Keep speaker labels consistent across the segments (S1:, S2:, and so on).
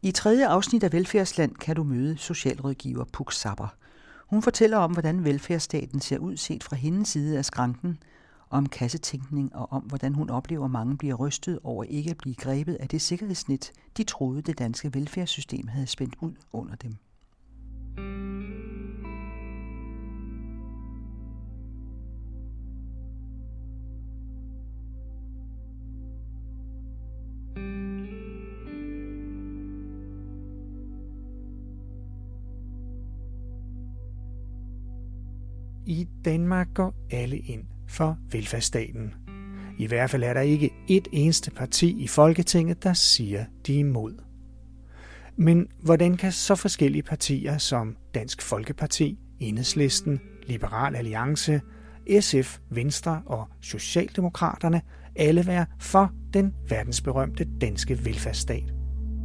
S1: I 3. afsnit af Velfærdsland kan du møde socialrådgiver Puk Saber. Hun fortæller om, hvordan velfærdsstaten ser ud set fra hendes side af skranken, om kassetænkning og om, hvordan hun oplever, at mange bliver rystet over ikke at blive grebet af det sikkerhedsnet, de troede, det danske velfærdssystem havde spændt ud under dem.
S2: I Danmark går alle ind for velfærdsstaten. I hvert fald er der ikke et eneste parti i Folketinget, der siger, de er imod. Men hvordan kan så forskellige partier som Dansk Folkeparti, Enhedslisten, Liberal Alliance, SF, Venstre og Socialdemokraterne alle være for den verdensberømte danske velfærdsstat?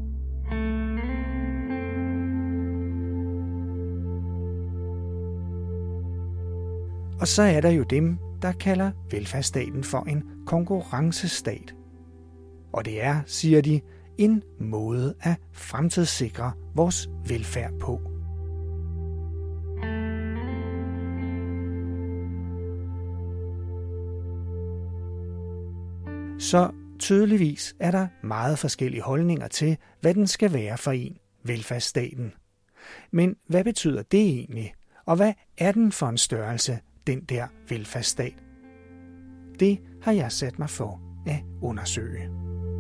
S2: Og så er der jo dem, der kalder velfærdsstaten for en konkurrencestat. Og det er, siger de, en måde at fremtidssikre vores velfærd på. Så tydeligvis er der meget forskellige holdninger til, hvad den skal være for en, velfærdsstaten. Men hvad betyder det egentlig? Og hvad er den for en størrelse, den der velfærdsstat? Det har jeg sat mig for at undersøge.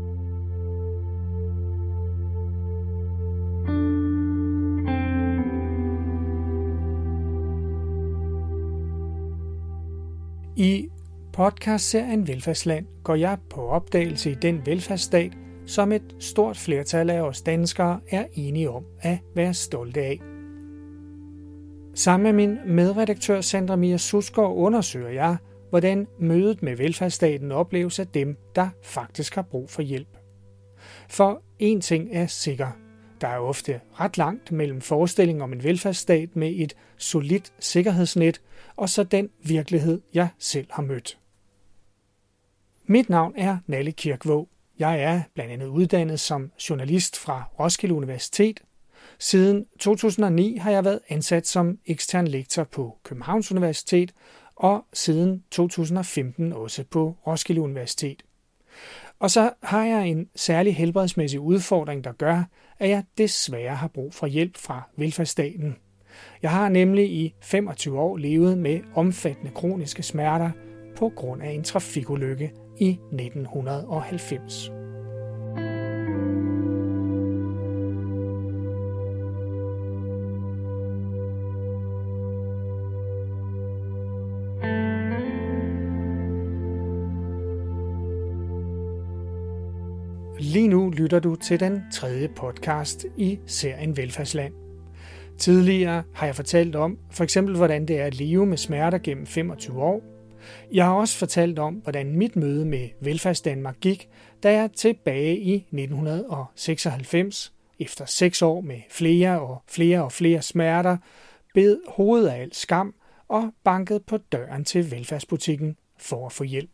S2: I podcastserien Velfærdsland går jeg på opdagelse i den velfærdsstat, som et stort flertal af os danskere er enige om at være stolte af. Sammen med min medredaktør Sandra Mia Susgaard undersøger jeg, hvordan mødet med velfærdsstaten opleves af dem, der faktisk har brug for hjælp. For en ting er sikker. Der er ofte ret langt mellem forestillingen om en velfærdsstat med et solidt sikkerhedsnet og så den virkelighed, jeg selv har mødt. Mit navn er Nalle Kirkvaag. Jeg er blandt andet uddannet som journalist fra Roskilde Universitet. Siden 2009 har jeg været ansat som ekstern lektor på Københavns Universitet og siden 2015 også på Roskilde Universitet. Og så har jeg en særlig helbredsmæssig udfordring, der gør, at jeg desværre har brug for hjælp fra velfærdsstaten. Jeg har nemlig i 25 år levet med omfattende kroniske smerter på grund af en trafikulykke i 1990. Lige nu lytter du til den 3. podcast i serien Velfærdsland. Tidligere har jeg fortalt om, for eksempel hvordan det er at leve med smerter gennem 25 år. Jeg har også fortalt om, hvordan mit møde med Velfærdsdanmark gik, da jeg tilbage i 1996, efter 6 år med flere og flere smerter, bed hovedet af al skam og bankede på døren til velfærdsbutikken for at få hjælp.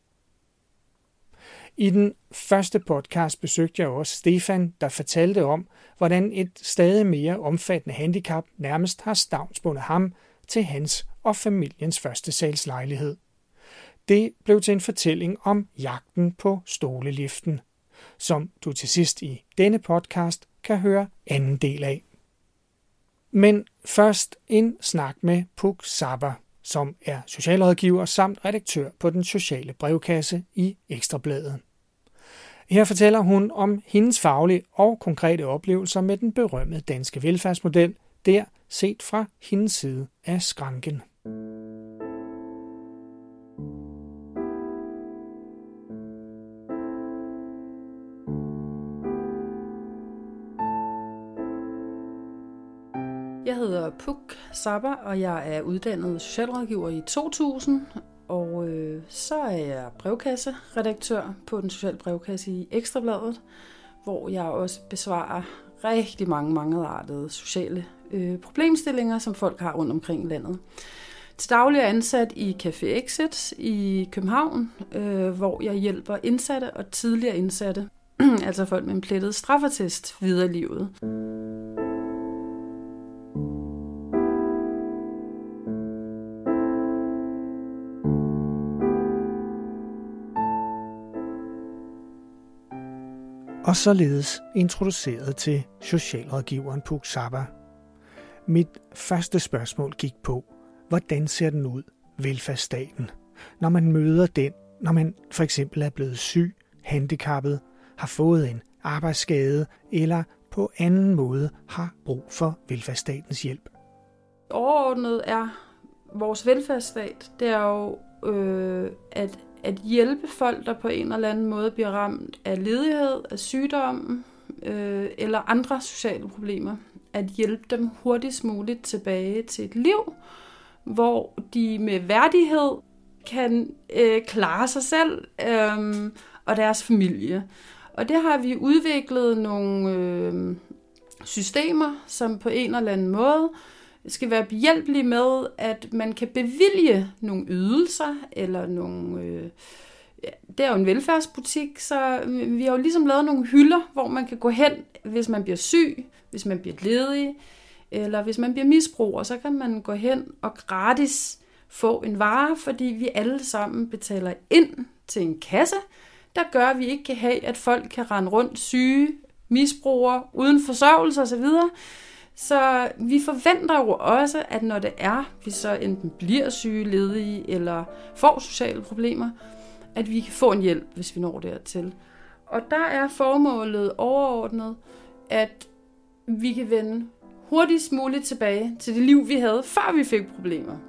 S2: I den første podcast besøgte jeg også Stefan, der fortalte om, hvordan et stadig mere omfattende handicap nærmest har stavnsbundet ham til hans og familiens første salslejlighed. Det blev til en fortælling om jagten på stoleliften, som du til sidst i denne podcast kan høre anden del af. Men først en snak med Puk Saber, som er socialrådgiver samt redaktør på den sociale brevkasse i Ekstra Bladet. Her fortæller hun om hendes faglige og konkrete oplevelser med den berømmede danske velfærdsmodel, der set fra hendes side af skranken.
S3: Jeg hedder Puk Saber, og jeg er uddannet socialrådgiver i 2000. Og så er jeg brevkasseredaktør på den sociale brevkasse i Ekstra Bladet, hvor jeg også besvarer rigtig mange mangeartede sociale problemstillinger, som folk har rundt omkring i landet. Til daglig er jeg ansat i Café Exit i København, hvor jeg hjælper indsatte og tidligere indsatte altså folk med en plettet straffeattest videre i livet.
S2: Og således introduceret til socialrådgiveren Puk Saba. Mit første spørgsmål gik på, hvordan ser den ud, velfærdsstaten, når man møder den, når man for eksempel er blevet syg, handicappet, har fået en arbejdsskade eller på anden måde har brug for velfærdsstatens hjælp.
S3: Overordnet er vores velfærdsstat, det er jo at hjælpe folk, der på en eller anden måde bliver ramt af ledighed, af sygdom eller andre sociale problemer. At hjælpe dem hurtigst muligt tilbage til et liv, hvor de med værdighed kan klare sig selv og deres familie. Og det har vi udviklet nogle systemer, som på en eller anden måde skal være behjælpelige med, at man kan bevilge nogle ydelser, eller nogle... det er jo en velfærdsbutik, så vi har jo ligesom lavet nogle hylder, hvor man kan gå hen, hvis man bliver syg, hvis man bliver ledig, eller hvis man bliver misbruger, så kan man gå hen og gratis få en vare, fordi vi alle sammen betaler ind til en kasse, der gør, at vi ikke kan have, at folk kan rende rundt syge, misbrugere, uden forsørgelse osv., så vi forventer jo også, at når det er, vi så enten bliver syge, ledige eller får sociale problemer, at vi kan få en hjælp, hvis vi når dertil. Og der er formålet overordnet, at vi kan vende hurtigst muligt tilbage til det liv, vi havde, før vi fik problemer.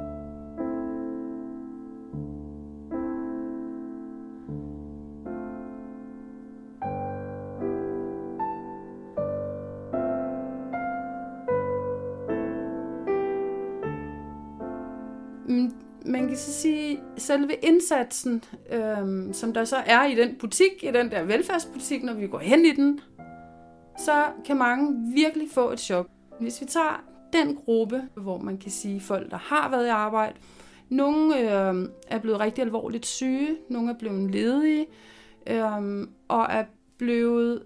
S3: Man kan så sige, at selve indsatsen, som der så er i den butik, i den der velfærdsbutik, når vi går hen i den, så kan mange virkelig få et chok. Hvis vi tager den gruppe, hvor man kan sige folk, der har været i arbejde, nogle er blevet rigtig alvorligt syge, nogle er blevet ledige, og er blevet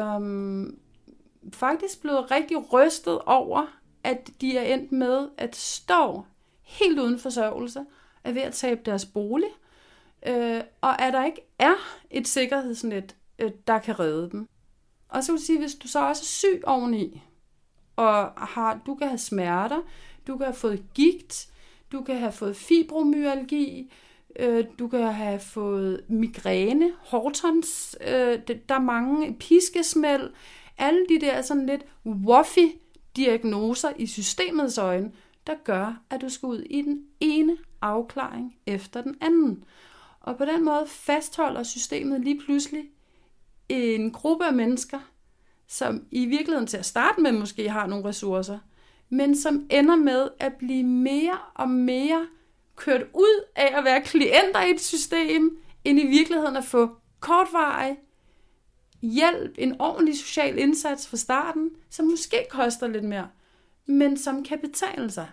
S3: faktisk blevet rigtig rystet over, at de er endt med at stå helt uden forsørgelse, er ved at tabe deres bolig, og at der ikke er et sikkerhedsnet, der kan redde dem. Og så vil jeg sige, hvis du så også er syg oveni, og du kan have smerter, du kan have fået gigt, du kan have fået fibromyalgi, du kan have fået migræne, Hortons, der er mange piskesmæld, alle de der sådan lidt woffy diagnoser i systemets øjne, der gør, at du skal ud i den ene afklaring efter den anden. Og på den måde fastholder systemet lige pludselig en gruppe af mennesker, som i virkeligheden til at starte med måske har nogle ressourcer, men som ender med at blive mere og mere kørt ud af at være klienter i et system, end i virkeligheden at få kortvarig hjælp, en ordentlig social indsats fra starten, som måske koster lidt mere, men som kan betale sig.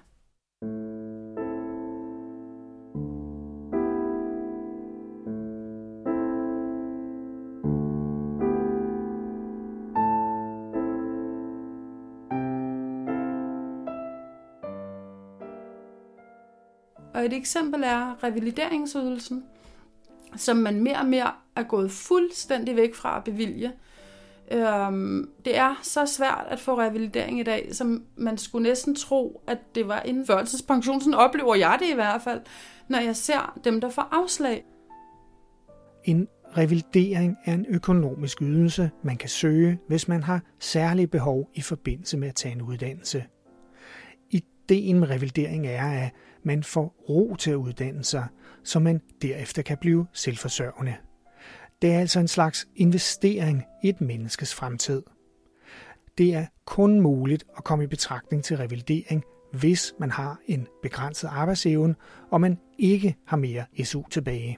S3: Og et eksempel er revalideringsydelsen, som man mere og mere er gået fuldstændig væk fra at bevilge. Det er så svært at få revalidering i dag, som man skulle næsten tro, at det var en førtidspension. Sådan oplever jeg det i hvert fald, når jeg ser dem, der får afslag.
S2: En revalidering er en økonomisk ydelse, man kan søge, hvis man har særlige behov i forbindelse med at tage en uddannelse. Ideen med revalidering er, at man får ro til at uddanne sig, så man derefter kan blive selvforsørgende. Det er altså en slags investering i et menneskes fremtid. Det er kun muligt at komme i betragtning til revalidering, hvis man har en begrænset arbejdsevne, og man ikke har mere SU tilbage.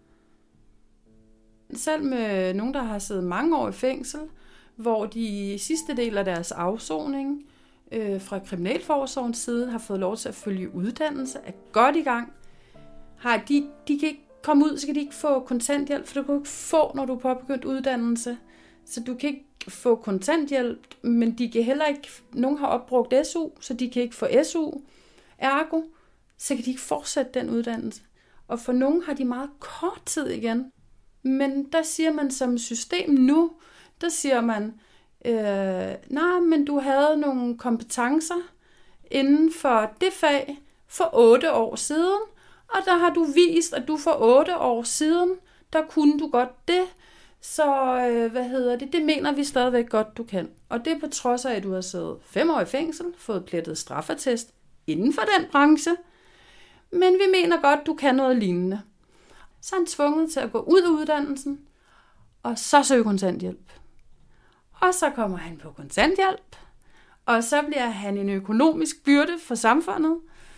S3: Selv med nogen, der har siddet mange år i fængsel, hvor de sidste del af deres afsoning fra kriminalforsorgens side har fået lov til at følge uddannelse, er godt i gang. De kan ikke komme ud, så kan de ikke få kontanthjælp, for du kan ikke få, når du er påbegyndt uddannelse. så du kan ikke få kontanthjælp, men de kan heller ikke, nogen har opbrugt SU, så de kan ikke få SU. Ergo, så kan de ikke fortsætte den uddannelse. Og for nogen har de meget kort tid igen. Men der siger man som system nu, der siger man, nej, men du havde nogle kompetencer inden for det fag for 8 år siden, og der har du vist, at du for 8 år siden, der kunne du godt det, så det mener vi stadigvæk godt, du kan. Og det er på trods af, at du har siddet 5 år i fængsel, fået plettet straffetest inden for den branche, men vi mener godt, du kan noget lignende. Så er han tvunget til at gå ud af uddannelsen, og så søge kontanthjælp. Og så kommer han på kontanthjælp, og så bliver han en økonomisk byrde for samfundet,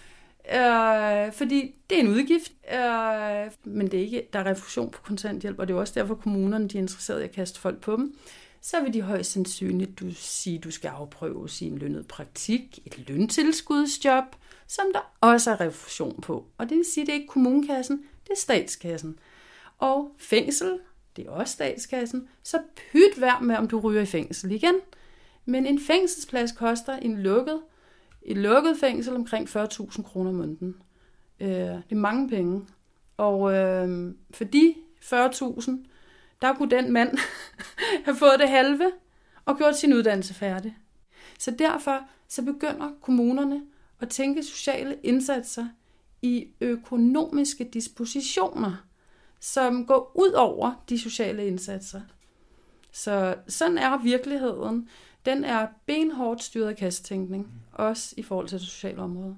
S3: fordi det er en udgift, men det er ikke, der er refusion på kontanthjælp, og det er også derfor kommunerne de er interesserede i at kaste folk på dem. Så vil de højst sandsynligt sige, at du skal afprøve sin lønnet praktik, et løntilskudsjob, som der også er refusion på. Og det vil sige, at det er ikke kommunekassen, det er statskassen. Og fængsel, det er også statskassen, så pyt værd med, om du ryger i fængsel igen. Men en fængselsplads koster et lukket fængsel omkring 40.000 kroner om måneden. Det er mange penge. Og for de 40.000, der kunne den mand have fået det halve og gjort sin uddannelse færdig. Så derfor så begynder kommunerne at tænke sociale indsatser i økonomiske dispositioner, som går ud over de sociale indsatser. Så sådan er virkeligheden. Den er benhårdt styret af kassetænkning, også i forhold til det sociale område.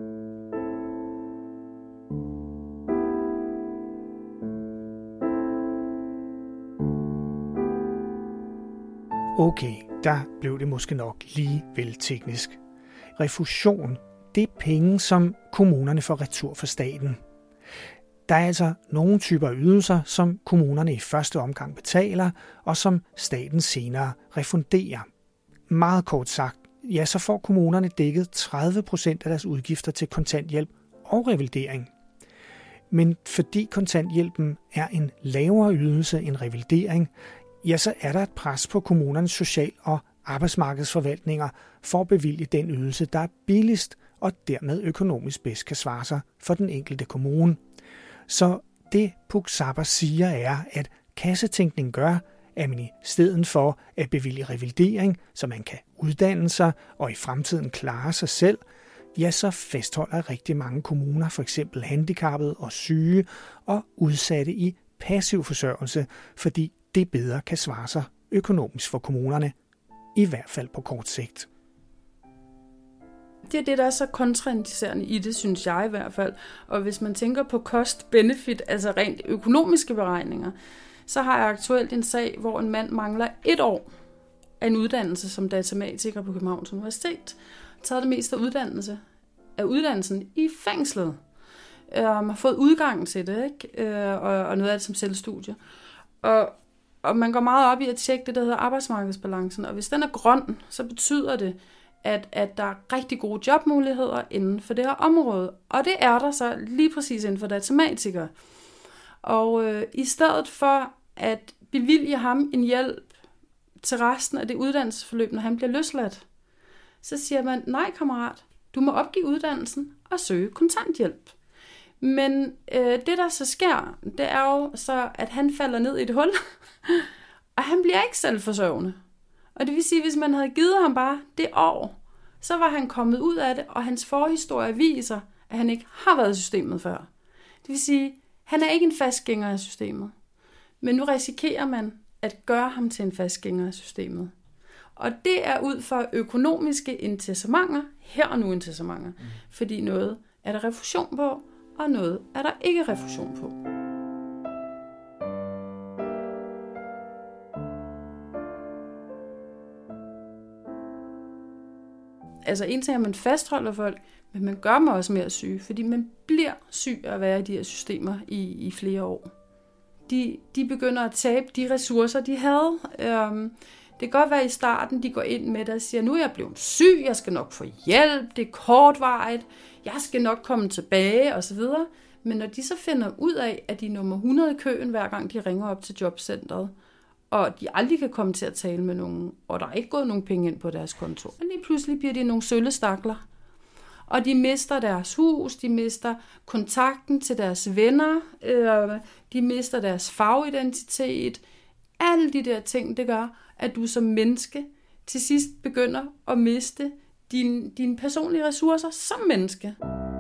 S2: Okay, der blev det måske nok lige vel teknisk. Refusion, det er penge, som kommunerne får retur fra staten. Der er altså nogle typer ydelser, som kommunerne i første omgang betaler, og som staten senere refunderer. Meget kort sagt, ja, så får kommunerne dækket 30% af deres udgifter til kontanthjælp og revalidering. Men fordi kontanthjælpen er en lavere ydelse end revalidering, ja, så er der et pres på kommunernes social- og arbejdsmarkedsforvaltninger for at bevilge den ydelse, der er billigst og dermed økonomisk bedst kan svare sig for den enkelte kommune. Så det Puk Saber siger er, at kassetænkning gør, at man i stedet for at bevilge revalidering, så man kan uddanne sig og i fremtiden klare sig selv, ja, så fastholder rigtig mange kommuner for eksempel handicappede og syge og udsatte i passiv forsørgelse, fordi det bedre kan svare sig økonomisk for kommunerne, i hvert fald på kort sigt.
S3: Det er det, der er så kontraindicerende i det, synes jeg i hvert fald. Og hvis man tænker på cost-benefit, altså rent økonomiske beregninger, så har jeg aktuelt en sag, hvor en mand mangler 1 år af en uddannelse som datamatiker på Københavns Universitet. Taget det meste af uddannelsen i fængslet. Man har fået udgang til det, ikke? Og noget af det som selvstudie. Og man går meget op i at tjekke det, der hedder arbejdsmarkedsbalancen. Og hvis den er grøn, så betyder det, at der er rigtig gode jobmuligheder inden for det her område. Og det er der så lige præcis inden for datamatikere. Og i stedet for at bevilge ham en hjælp til resten af det uddannelsesforløb, når han bliver løsladt, så siger man, nej kammerat, du må opgive uddannelsen og søge kontanthjælp. Men det, der så sker, det er jo så, at han falder ned i et hul, og han bliver ikke selvforsørgende. Og det vil sige, at hvis man havde givet ham bare det år, så var han kommet ud af det, og hans forhistorie viser, at han ikke har været i systemet før. Det vil sige, at han er ikke en fastgænger af systemet. Men nu risikerer man at gøre ham til en fastgænger af systemet. Og det er ud fra økonomiske incitamenter, her og nu incitamenter. Fordi noget er der refusion på, og noget er der ikke refusion på. Altså en ting er, at man fastholder folk, men man gør dem også mere syge, fordi man bliver syg af at være i de her systemer i flere år. De begynder at tabe de ressourcer, de havde. Det kan godt være i starten, de går ind med det og siger, nu er jeg blevet syg, jeg skal nok få hjælp, det er kortvarigt, jeg skal nok komme tilbage osv. Men når de så finder ud af, at de er nummer 100 i køen, hver gang de ringer op til jobcentret, og de aldrig kan komme til at tale med nogen, og der er ikke gået nogen penge ind på deres konto. Og lige pludselig bliver de nogle søllestakler, og de mister deres hus, de mister kontakten til deres venner, de mister deres fagidentitet. Alle de der ting, det gør, at du som menneske til sidst begynder at miste dine personlige ressourcer som menneske.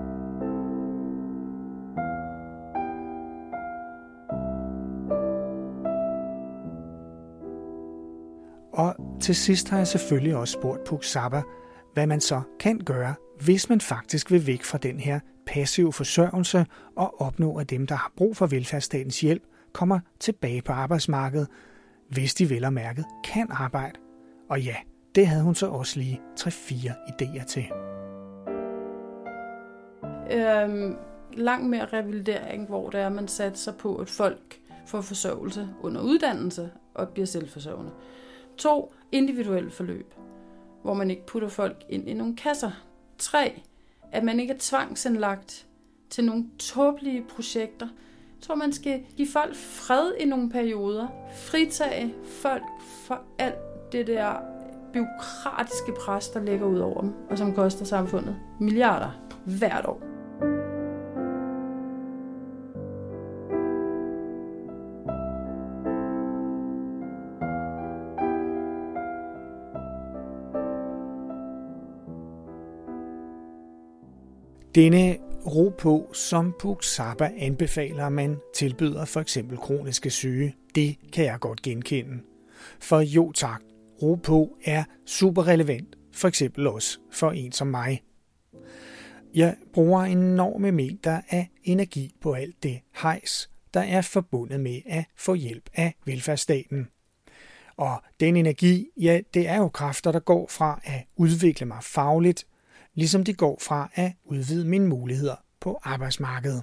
S2: Og til sidst har jeg selvfølgelig også spurgt Puk Saba, hvad man så kan gøre, hvis man faktisk vil væk fra den her passive forsørgelse og opnå, at dem, der har brug for velfærdsstatens hjælp, kommer tilbage på arbejdsmarkedet, hvis de vel og mærket kan arbejde. Og ja, det havde hun så også lige 3-4 idéer til.
S3: Langt mere revalidering, hvor det er, man satser på, at folk får forsørgelse under uddannelse og bliver selvforsørgende. 2. Individuelle forløb, hvor man ikke putter folk ind i nogle kasser. 3. At man ikke er tvangsindlagt til nogle tåbelige projekter. Jeg tror, man skal give folk fred i nogle perioder. Fritage folk for alt det der bureaukratiske pres, der ligger ud over dem, og som koster samfundet milliarder hvert år.
S2: Denne ro på, som Puk Saba anbefaler, man tilbyder for eksempel kroniske syge, det kan jeg godt genkende. For jo tak, ro på er super relevant, for eksempel også for en som mig. Jeg bruger enorme mængder af energi på alt det hejs, der er forbundet med at få hjælp af velfærdsstaten. Og den energi, ja, det er jo kræfter, der går fra at udvikle mig fagligt, ligesom de går fra at udvide mine muligheder på arbejdsmarkedet.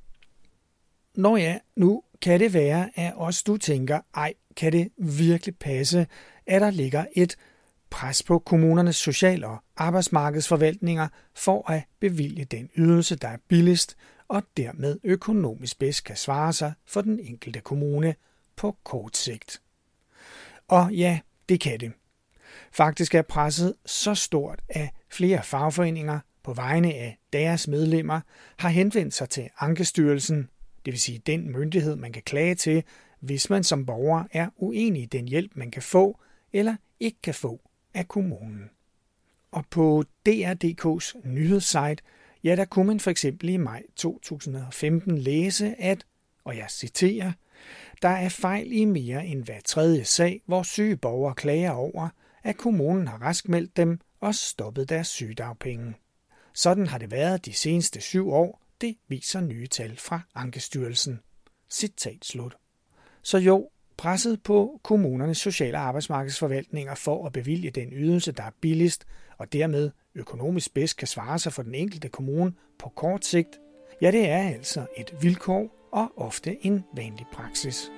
S2: Nå ja, nu kan det være, at også du tænker, ej, kan det virkelig passe, at der ligger et pres på kommunernes social- og arbejdsmarkedsforvaltninger for at bevilge den ydelse, der er billigst, og dermed økonomisk bedst kan svare sig for den enkelte kommune på kort sigt. Og ja, det kan det. Faktisk er presset så stort, at flere fagforeninger på vegne af deres medlemmer har henvendt sig til Ankestyrelsen, det vil sige den myndighed, man kan klage til, hvis man som borger er uenig i den hjælp, man kan få eller ikke kan få af kommunen. Og på DR.dk's nyhedssite, ja, der kunne man for eksempel i maj 2015 læse, at, og jeg citerer, der er fejl i mere end hver tredje sag, hvor syge borgere klager over, at kommunen har raskmeldt dem og stoppet deres sygedagpenge. Sådan har det været de seneste 7 år, det viser nye tal fra Ankestyrelsen. Citat slut. Så jo, presset på kommunernes sociale arbejdsmarkedsforvaltninger for at bevilge den ydelse, der er billigst, og dermed økonomisk bedst kan svare sig for den enkelte kommune på kort sigt, ja, det er altså et vilkår og ofte en vanlig praksis.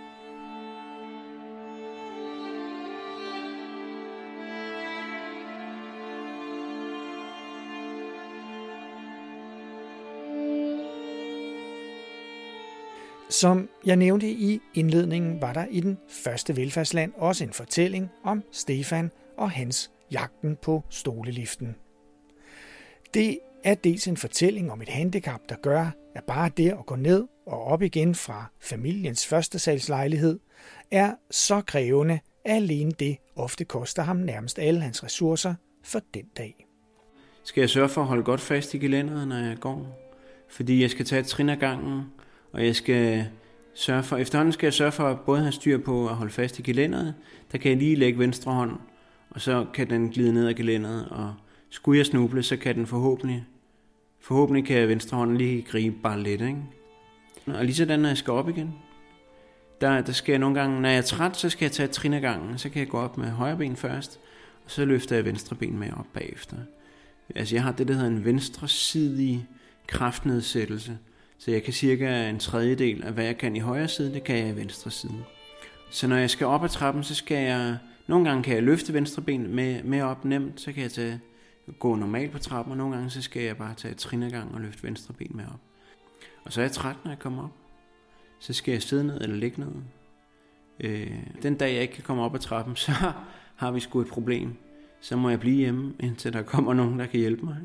S2: Som jeg nævnte i indledningen, var der i den første velfærdsland også en fortælling om Stefan og hans jagten på stoleliften. Det er dels en fortælling om et handicap, der gør, at bare det at gå ned og op igen fra familiens førstesalslejlighed er så krævende, at alene det ofte koster ham nærmest alle hans ressourcer for den dag.
S4: Skal jeg sørge for at holde godt fast i gelænderet, når jeg går? Fordi jeg skal tage et trin ad gangen, og jeg skal efterhånden skal jeg sørge for at både have styr på at holde fast i gelænderet. Der kan jeg lige lægge venstre hånd, og så kan den glide ned ad gelænderet, og skulle jeg snuble, så kan den forhåbentlig kan venstre hånd lige gribe bare lidt, ikke? Og lige sådan, når jeg skal op igen, der skal jeg nogle gange, når jeg er træt, så skal jeg tage et trin ad gangen, så kan jeg gå op med højre ben først, og så løfter jeg venstre ben med op bagefter. Altså jeg har det, der hedder en venstresidig kraftnedsættelse, så jeg kan cirka en tredjedel af hvad jeg kan i højre side, det kan jeg i venstre side. Så når jeg skal op ad trappen, så skal jeg, nogle gange kan jeg løfte venstre ben med op nemt, så kan jeg gå normalt på trappen, og nogle gange så skal jeg bare tage et trin ad gangen og løfte venstre ben med op. Og så er jeg træt, når jeg kommer op. Så skal jeg sidde ned eller ligge ned. Den dag jeg ikke kan komme op ad trappen, så har vi sgu et problem. Så må jeg blive hjemme, indtil der kommer nogen, der kan hjælpe mig.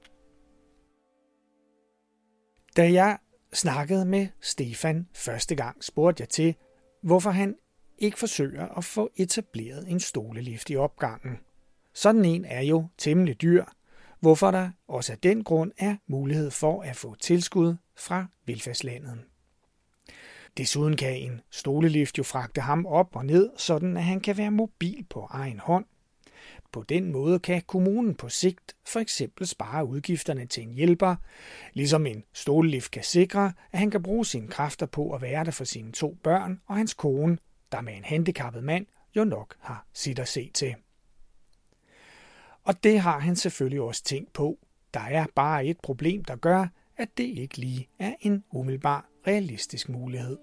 S2: Da jeg snakkede med Stefan første gang, spurgte jeg til, hvorfor han ikke forsøger at få etableret en stolelift i opgangen. Sådan en er jo temmelig dyr, hvorfor der også af den grund er mulighed for at få tilskud fra velfærdslandet. Desuden kan en stolelift jo fragte ham op og ned, sådan at han kan være mobil på egen hånd. På den måde kan kommunen på sigt for eksempel spare udgifterne til en hjælper, ligesom en stolelift kan sikre, at han kan bruge sine kræfter på at være der for sine 2 børn og hans kone, der med en handicappet mand jo nok har sit at se til. Og det har han selvfølgelig også tænkt på. Der er bare et problem, der gør, at det ikke lige er en umiddelbar realistisk mulighed.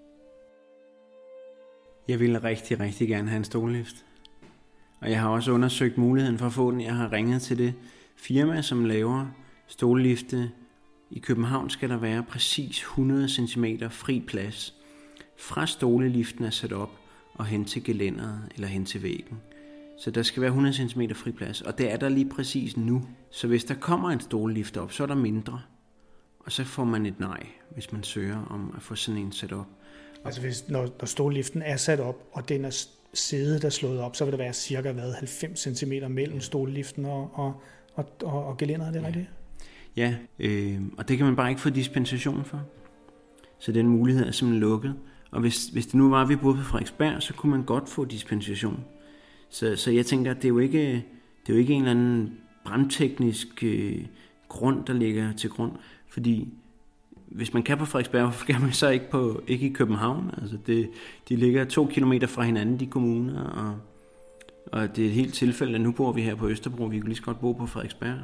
S4: Jeg ville rigtig, rigtig gerne have en stolelift. Og jeg har også undersøgt muligheden for at få den. Jeg har ringet til det firma, som laver stolelifte. I København skal der være præcis 100 cm fri plads. Fra stoleliften er sat op og hen til gelænderet eller hen til væggen. Så der skal være 100 cm fri plads, og det er der lige præcis nu. Så hvis der kommer en stolelift op, så er der mindre. Og så får man et nej, hvis man søger om at få sådan en sat op.
S2: Altså når stoleliften er sat op, og den er sædet der slået op, så vil der være cirka 90 cm mellem stoleliften og gelænderet, det er rigtigt?
S4: Ja, og det kan man bare ikke få dispensation for. Så den mulighed er simpelthen lukket. Og hvis det nu var, at vi boede på Frederiksberg, så kunne man godt få dispensation. Så jeg tænker, at det er jo ikke en eller anden brandteknisk grund, der ligger til grund. Fordi hvis man kan på Frederiksberg, hvorfor kan man så ikke i København? Altså de ligger 2 kilometer fra hinanden, de kommuner, og det er et helt tilfælde, at nu bor vi her på Østerbro, vi kan lige så godt bo på Frederiksberg.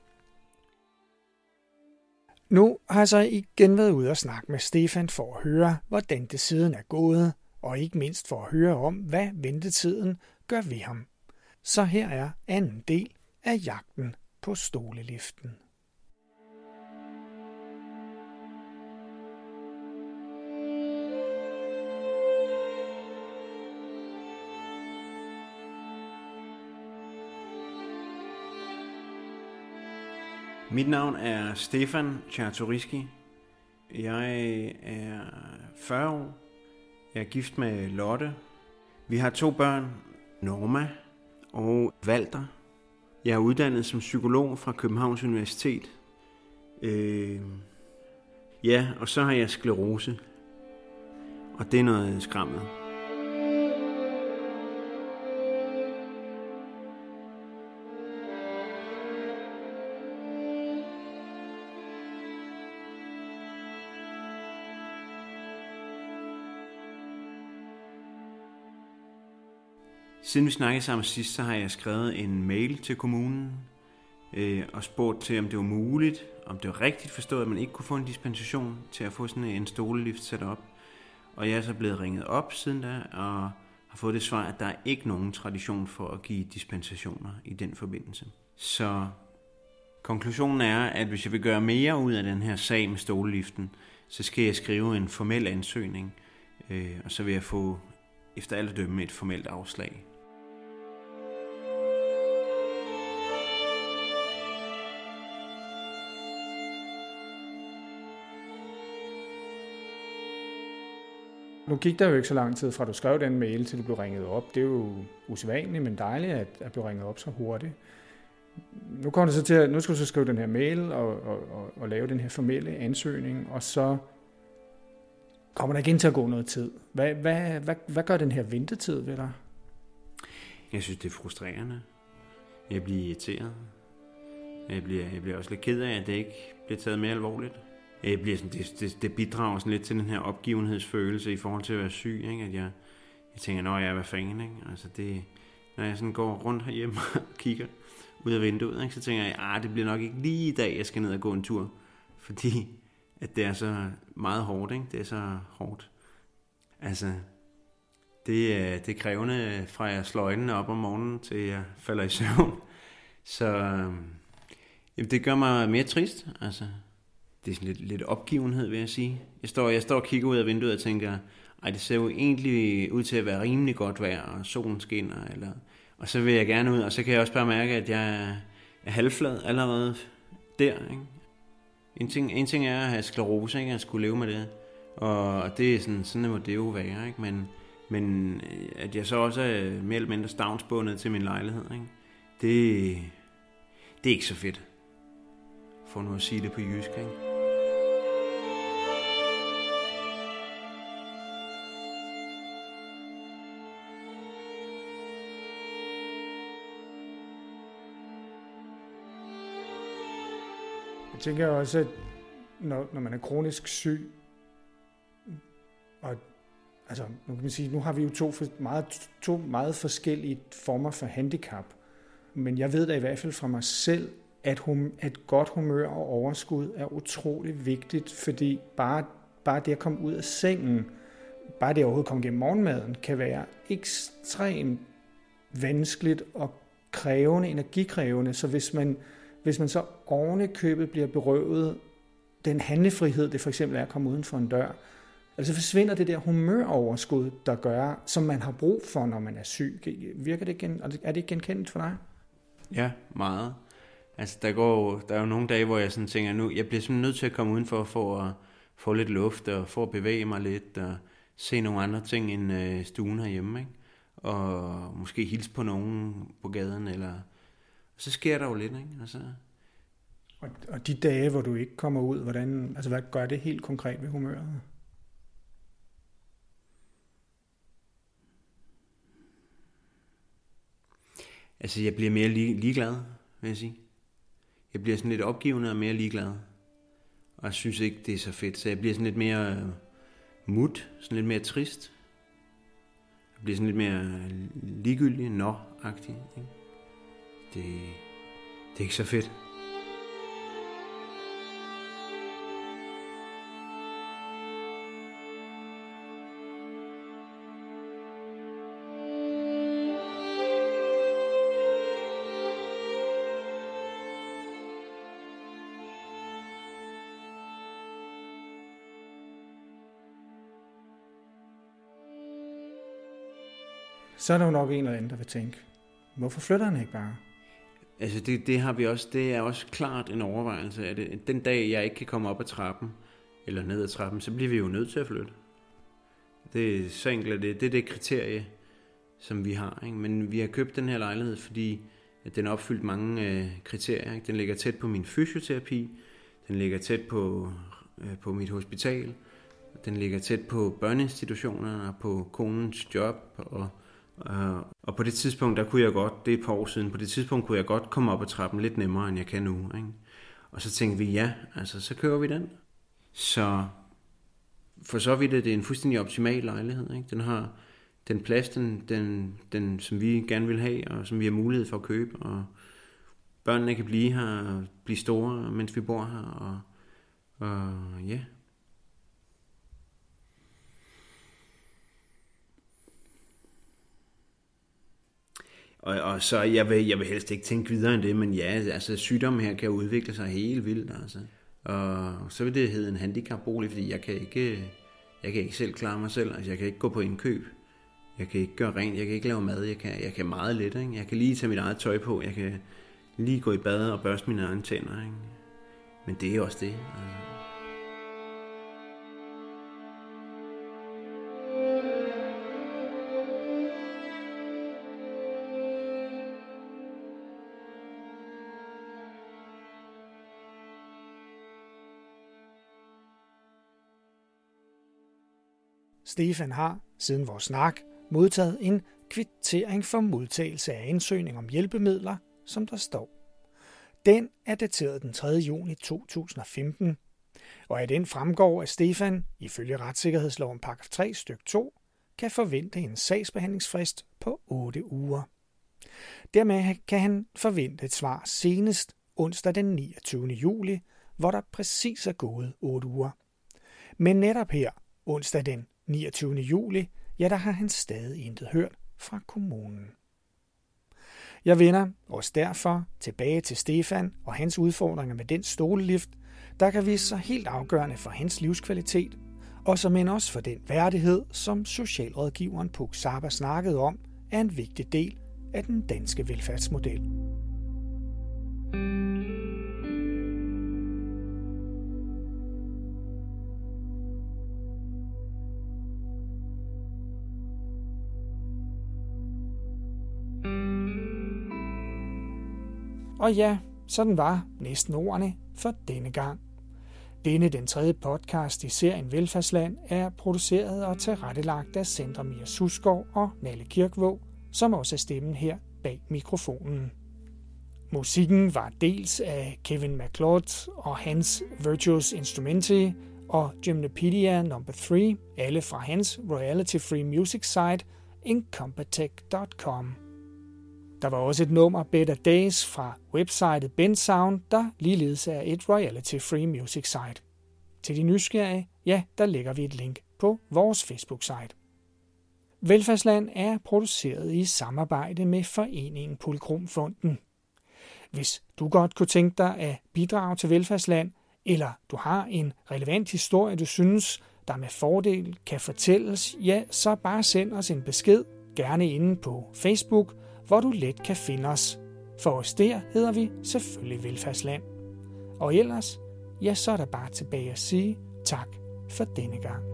S2: Nu har jeg så igen været ude og snakke med Stefan for at høre, hvordan det siden er gået, og ikke mindst for at høre om, hvad ventetiden gør ved ham. Så her er anden del af jagten på stoleliften.
S4: Mit navn er Stefan Czartoryski. Jeg er 40 år. Jeg er gift med Lotte. Vi har 2 børn, Norma og Walter. Jeg er uddannet som psykolog fra Københavns Universitet. Og så har jeg sklerose. Og det er noget skræmmende. Siden vi snakkede sammen sidst, så har jeg skrevet en mail til kommunen og spurgt til, om det var muligt, om det var rigtigt forstået, at man ikke kunne få en dispensation til at få sådan en stolelift sat op. Og jeg er så blevet ringet op siden da og har fået det svar, at der er ikke nogen tradition for at give dispensationer i den forbindelse. Så konklusionen er, at hvis jeg vil gøre mere ud af den her sag med stoleliften, så skal jeg skrive en formel ansøgning, og så vil jeg få efter alt at dømme et formelt afslag.
S2: Nu gik der jo ikke så lang tid fra du skrev den mail til du blev ringet op. Det er jo usædvanligt, men dejligt at blive ringet op så hurtigt. Nu kommer det så til nu skal du så skrive den her mail og lave den her formelle ansøgning, og så kommer der igen til at gå noget tid. Hvad gør den her ventetid ved dig?
S4: Jeg synes, det er frustrerende. Jeg bliver irriteret. Jeg bliver også lidt ked af, at det ikke bliver taget mere alvorligt. Jeg bliver sådan, det bidrager sådan lidt til den her opgivenhedsfølelse i forhold til at være syg, ikke? At jeg tænker, hvad fanden, ikke? Altså det, når jeg sådan går rundt herhjemme og kigger ud af vinduet, ikke? Så tænker jeg, det bliver nok ikke lige i dag, jeg skal ned og gå en tur. Fordi at det er så meget hårdt, ikke? Det er så hårdt. Altså, det er krævende fra jeg slår øjnene op om morgenen, til jeg falder i søvn. Så det gør mig mere trist, altså. Det er sådan lidt opgivenhed, vil jeg sige. Jeg står og kigger ud af vinduet og tænker, ej, det ser jo egentlig ud til at være rimelig godt vejr, og solen skinner, og så vil jeg gerne ud, og så kan jeg også bare mærke, at jeg er halvflad allerede der, ikke? En ting er at have sklerose, ikke? At skulle leve med det, og det er sådan må det jo være, ikke? Men at jeg så også er mere eller mindre stavnsbundet til min lejlighed, ikke? Det er ikke så fedt, for nu at sige det på jysk, ikke?
S2: Jeg tænker også, at når man er kronisk syg, og altså, nu kan man sige, nu har vi jo to meget forskellige former for handicap, men jeg ved da i hvert fald fra mig selv, at godt humør og overskud er utrolig vigtigt, fordi bare det at komme ud af sengen, bare det at overhovedet komme gennem morgenmaden, kan være ekstremt vanskeligt og energikrævende, så hvis man så oven i købet bliver berøvet den handlefrihed, det for eksempel er at komme uden for en dør, altså forsvinder det der humøroverskud, der gør, som man har brug for, når man er syg. Er det genkendeligt for dig?
S4: Ja, meget. Altså der er jo nogle dage, hvor jeg sådan tænker, nu jeg bliver simpelthen nødt til at komme udenfor for at få lidt luft, og for at bevæge mig lidt, og se nogle andre ting end stuen herhjemme, ikke? Og måske hilse på nogen på gaden, eller så sker der jo lidt, ikke? Altså.
S2: Og de dage, hvor du ikke kommer ud, hvad gør det helt konkret ved humøret?
S4: Altså, jeg bliver mere ligeglad, vil jeg sige. Jeg bliver sådan lidt opgivende og mere ligeglad. Og jeg synes ikke, det er så fedt, så jeg bliver sådan lidt mere sådan lidt mere trist. Jeg bliver sådan lidt mere ligegyldig, agtig, ikke? Det er ikke så fedt.
S2: Så er der jo nok en eller anden, der vil tænke, hvorfor flytter han ikke bare?
S4: Altså det har vi også, det er også klart en overvejelse af det. Den dag jeg ikke kan komme op ad trappen, eller ned ad trappen, så bliver vi jo nødt til at flytte. Det er så enkelt, det er det kriterie, som vi har, ikke? Men vi har købt den her lejlighed, fordi at den har opfyldt mange kriterier, ikke? Den ligger tæt på min fysioterapi, den ligger tæt på mit hospital, den ligger tæt på børneinstitutionerne og på konens job, og på det tidspunkt, der kunne jeg godt, det er et par år siden, på det tidspunkt kunne jeg godt komme op ad trappen lidt nemmere, end jeg kan nu, ikke? Og så tænkte vi, ja, altså så kører vi den. Så for så vidt det er en fuldstændig optimal lejlighed, ikke? Den har den plads, den som vi gerne vil have, og som vi har mulighed for at købe, og børnene kan blive her og blive store, mens vi bor her, og ja. Og så jeg vil helst ikke tænke videre end det, men ja, altså sygdommen her kan udvikle sig helt vildt, altså. Og så vil det hedde en handicapbolig, fordi jeg kan ikke selv klare mig selv, altså jeg kan ikke gå på indkøb, jeg kan ikke gøre rent, jeg kan ikke lave mad, jeg kan meget lidt, ikke? Jeg kan lige tage mit eget tøj på, jeg kan lige gå i bad og børste mine egne tænder, ikke? Men det er også det, altså.
S2: Stefan har, siden vores snak, modtaget en kvittering for modtagelse af ansøgning om hjælpemidler, som der står. Den er dateret den 3. juni 2015, og af den fremgår, at Stefan, ifølge retssikkerhedsloven paragraf 3 stykke 2, kan forvente en sagsbehandlingsfrist på 8 uger. Dermed kan han forvente et svar senest onsdag den 29. juli, hvor der præcis er gået 8 uger. Men netop her, onsdag den 29. juli, ja, der har han stadig intet hørt fra kommunen. Jeg vender også derfor tilbage til Stefan og hans udfordringer med den stolelift, der kan vise sig helt afgørende for hans livskvalitet, og såmænd også for den værdighed, som socialrådgiveren Puk Saba snakkede om, er en vigtig del af den danske velfærdsmodel. Og ja, sådan var næsten ordene for denne gang. Den tredje podcast i serien Velfærdsland er produceret og tilrettelagt af Sandra Mia Susgaard og Nalle Kirkvåg, som også er stemmen her bag mikrofonen. Musikken var dels af Kevin MacLeod og hans Virtuos Instrumenti og Gymnopedia No. 3, alle fra hans royalty-free music site incompetech.com. Der var også et nummer Better Days fra websitet Bensound, der ligeledes er et royalty-free music site. Til de nysgerrige, ja, der lægger vi et link på vores Facebook-site. Velfærdsland er produceret i samarbejde med foreningen Pulkrumfonden. Hvis du godt kunne tænke dig at bidrage til Velfærdsland, eller du har en relevant historie, du synes, der med fordel kan fortælles, ja, så bare send os en besked, gerne inde på Facebook, hvor du let kan finde os. For os der hedder vi selvfølgelig Velfærdsland. Og ellers, ja, så er der bare tilbage at sige tak for denne gang.